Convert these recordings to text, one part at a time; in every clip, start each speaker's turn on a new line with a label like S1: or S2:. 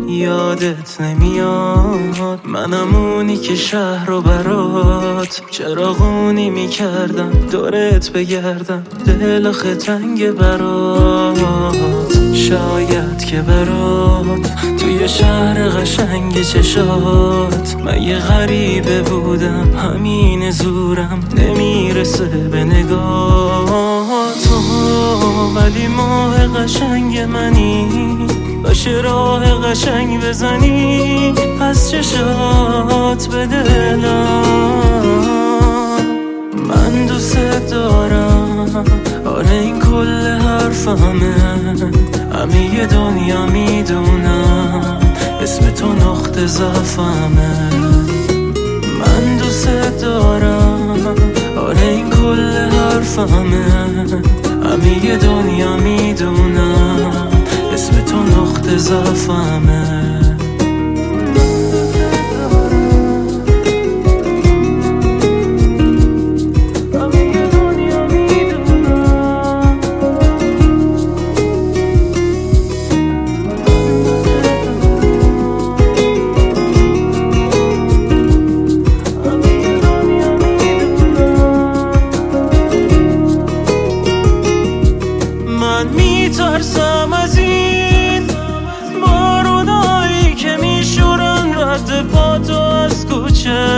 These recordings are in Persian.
S1: یادت نمیاد منم اونی که شهر رو برات چراغونی میکردم دورت بگردم، دل آخه تنگ برات. شاید که برات توی شهر قشنگ چشات من یه غریبه بودم، همین زورم نمیرسه به نگات. ولی ماه قشنگ منی، باشه راه قشنگ بزنی از چشات به دلم. من دوست دارم، آره این کل حرفمه، همه دنیا میدونم اسم تو نقطه ضعفمه. من دوست دارم، آره این کل حرفمه، همه دنیا میدونم اسم تو نقطه ضعفمه. من میترسم از این بارونایی که میشورن رد پاتو از کوچه،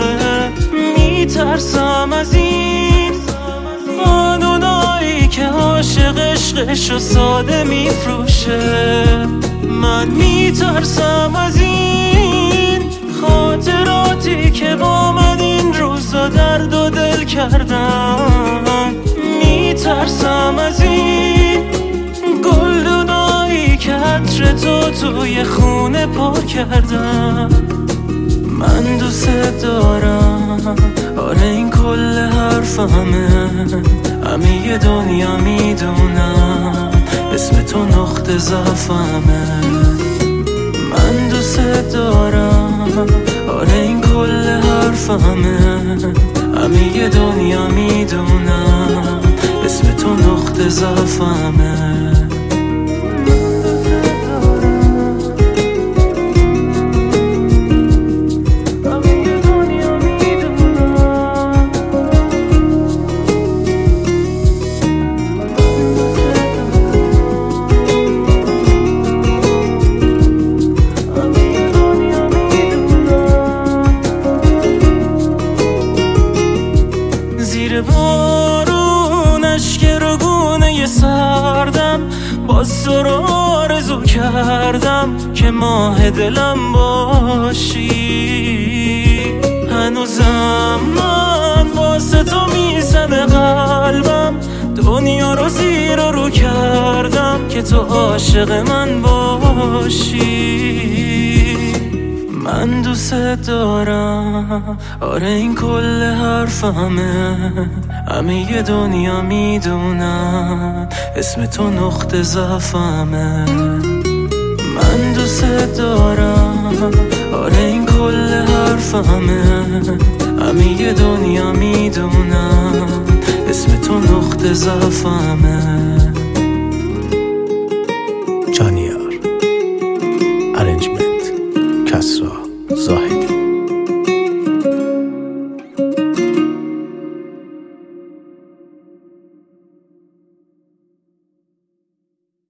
S1: میترسم از این بارونایی که عاشق عشقشو ساده میفروشه. من میترسم از این خاطراتی که با من این روزا درد و دل کردم. میترسم از این گلدونایی که عطر تو توی خونه پا کردم. من دوست دارم، آره این کل حرفمه، همه دنیا میدونم اسم تو نقطه ضعفمه. من دوست دارم، آره این کل حرفمه، همه دنیا میدونم اسم تو نقطه ضعفمه. زیر بارون اشک رو گونه سردم، باز تو رو آرزو کردم که ماه دلم باشی. هنوزم من واسه تو میزنه قلبم، دنیا رو زیر و رو کردم که تو عاشق من باشی. من دوست دارم، آره این کل حرفمه، همه دنیا میدونم اسم تو نقطه ضعفمه. من دوست دارم، آره این کل حرفمه، همه دنیا میدونم اسم تو نقطه ضعفمه.
S2: جانیار، ارنجمنت کسرا زاهدی.